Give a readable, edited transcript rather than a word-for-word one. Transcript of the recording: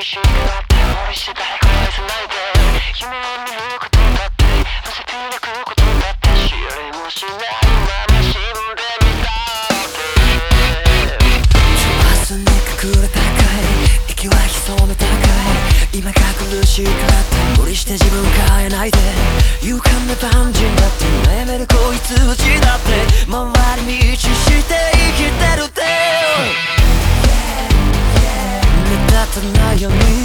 しくなって無理して誰かを愛さないで夢を見ることだって無責任なくことだって知りもしないまま死んでみたって明日に隠れたかい息は潜めたかい今が苦しいからって無理して自分変えないで勇敢な万人だって悩めるこいつうちだって回り道して生きてるって目立たないように